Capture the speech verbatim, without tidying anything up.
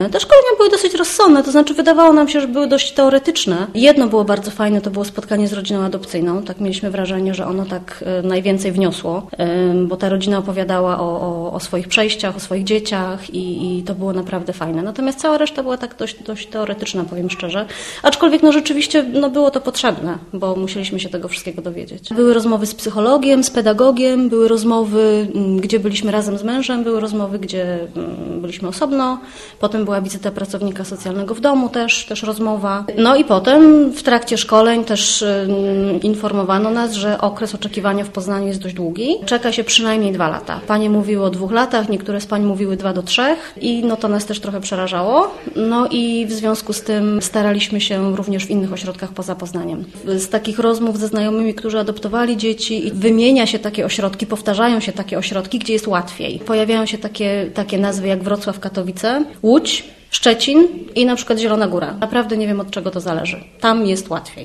Te szkolenia były dosyć rozsądne, to znaczy wydawało nam się, że były dość teoretyczne. Jedno było bardzo fajne, to było spotkanie z rodziną adopcyjną. Tak mieliśmy wrażenie, że ono tak najwięcej wniosło, bo ta rodzina opowiadała o, o, o swoich przejściach, o swoich dzieciach i, i to było naprawdę fajne. Natomiast cała reszta była tak dość, dość teoretyczna, powiem szczerze. Aczkolwiek no rzeczywiście no było to potrzebne, bo musieliśmy się tego wszystkiego dowiedzieć. Były rozmowy z psychologiem, z pedagogiem, były rozmowy, gdzie byliśmy razem z mężem, były rozmowy, gdzie byliśmy osobno, potem była wizyta pracownika socjalnego w domu też, też rozmowa. No i potem w trakcie szkoleń też um, informowano nas, że okres oczekiwania w Poznaniu jest dość długi. Czeka się przynajmniej dwa lata. Panie mówiły o dwóch latach, niektóre z pań mówiły dwa do trzech i no to nas też trochę przerażało. No i w związku z tym staraliśmy się również w innych ośrodkach poza Poznaniem. Z takich rozmów ze znajomymi, którzy adoptowali dzieci, i wymienia się takie ośrodki, powtarzają się takie ośrodki, gdzie jest łatwiej. Pojawiają się takie, takie nazwy jak Wrocław, Katowice, Łódź, Szczecin i na przykład Zielona Góra. Naprawdę nie wiem, od czego to zależy. Tam jest łatwiej.